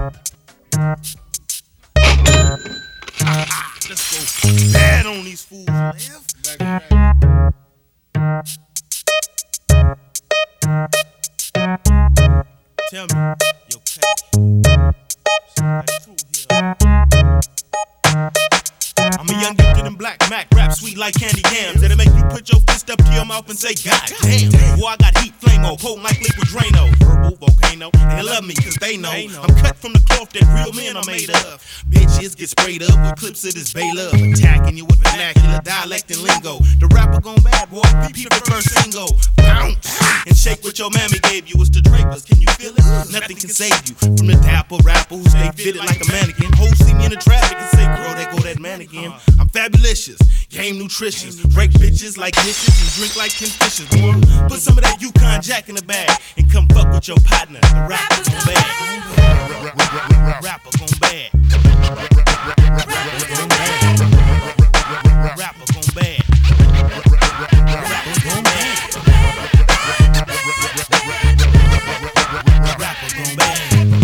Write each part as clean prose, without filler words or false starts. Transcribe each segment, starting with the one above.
Let's go bad on these fools, man. Tell me, yo, I'm a young gifted and black Mac, rap sweet like candy yams. That'll make you put your fist up to your mouth and say, God damn. Boy, I got heat, flame-o, potent like liquid Drano. Verbal volcano, they love me cause they know I'm cut from the cloth that real men are made of. Bitches get sprayed up with clips of this Bay Love, attacking you with vernacular dialect and lingo. The rapper gone bad, boy, peep the first single. Bounce and shake what your mammy gave you. It's the Drapers, can you feel it? Nothing can save you from the dapper rapper who stay fitted like a mannequin. Hoes see me in the traffic and say, girl, there go that mannequin. I'm fabulous, game nutritious, break bitches like dishes and drink like 10 fishes. Boy, put some of that Yukon Jack in the bag and come fuck with your partner. The rapper gon' bad. Rapper gon' bad. Rapper gon' bad. Rapper gon' bad. Rapper gon' bad. Rapper gon' bad.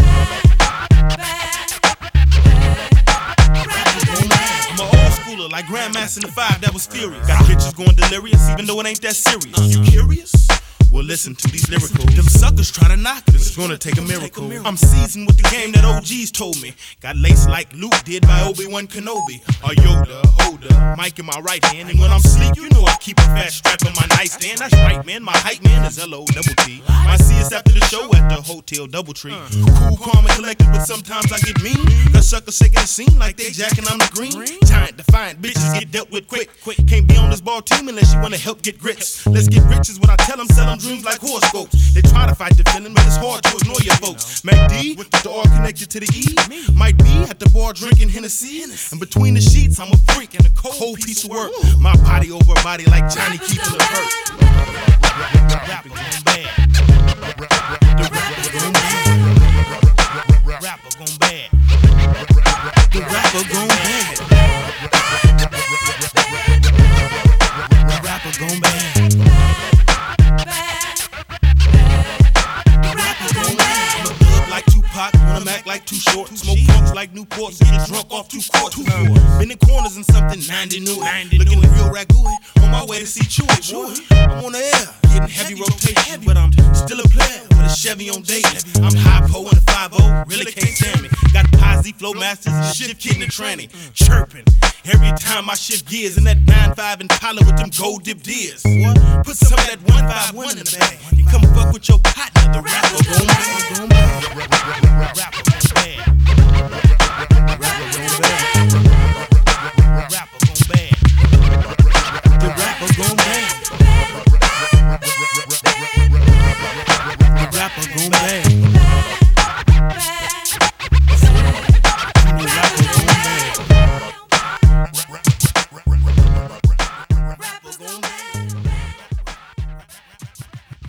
Like Grandmaster in the 5 that was furious. Got bitches going delirious even though it ain't that serious. You curious? Well, listen to these lyricals. Them suckers try to knock us. It's gonna take a miracle. I'm seasoned with the game that OGs told me. Got laced like Luke did by Obi-Wan Kenobi. Or Yoda, Hoda, mic in my right hand. And when I'm sleep, you know I keep a fat strap on my nightstand. That's right, man. My hype man is L-O-double-T. I see us after the show at the Hotel Doubletree. Cool, calm, and collected, but sometimes I get mean. Cause suckers shaking the scene like they jacking on the green. Giant, defiant bitches get dealt with quick. Can't be on this ball team unless you wanna help get grits. Let's get rich is what I tell them, sell them dreams like horoscopes. They try to fight the feeling, but it's hard to ignore your folks. Mac D, with the R connected to the E. Might be at the bar drinking Hennessy. And between the sheets, I'm a freak and a cold piece of work. My body over body like Johnny keeping the hurt. Rapper gon' bad. The rapper gon' bad. Rapper gon' bad. The rapper gon' bad. The rapper gon' bad. When I'm act like too short, smoke punks like Newports, get drunk off 2 quarts. Been in corners and something 90 new. Looking real raggooey, on my way to see Chewy. I'm on the air, getting heavy rotation, but I'm still a player with a Chevy on daily. I'm hypo in a 5-0, really can't stand me. Got Posse, Flow Masters, and shift kid in the tranny, chirping. Every time I shift gears in that 9-5 Impala with them gold dip deers. Put some of that 151 in the bag and come fuck with your partner. The rapper gon' bad. Rapper gon' bad. Rapper gon' bad. Rapper gon' bad. The rapper gon' bad. The rapper gon' bad.